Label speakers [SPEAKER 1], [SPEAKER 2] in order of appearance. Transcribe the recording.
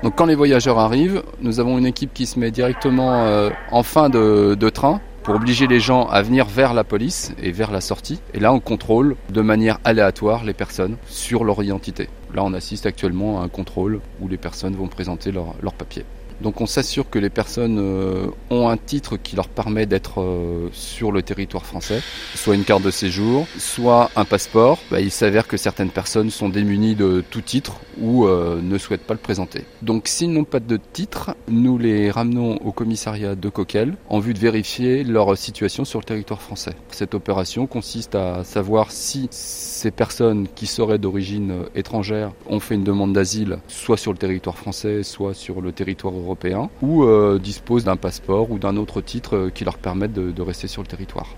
[SPEAKER 1] Donc quand les voyageurs arrivent, nous avons une équipe qui se met directement en fin de train pour obliger les gens à venir vers la police et vers la sortie. Et là, on contrôle de manière aléatoire les personnes sur leur identité. Là, on assiste actuellement à un contrôle où les personnes vont présenter leurs papiers. Donc on s'assure que les personnes ont un titre qui leur permet d'être sur le territoire français, soit une carte de séjour, soit un passeport. Il s'avère que certaines personnes sont démunies de tout titre ou ne souhaitent pas le présenter. Donc s'ils n'ont pas de titre, nous les ramenons au commissariat de Coquelles en vue de vérifier leur situation sur le territoire français. Cette opération consiste à savoir si ces personnes qui seraient d'origine étrangère ont fait une demande d'asile soit sur le territoire français, soit sur le territoire européen, ou disposent d'un passeport ou d'un autre titre qui leur permettent de rester sur le territoire.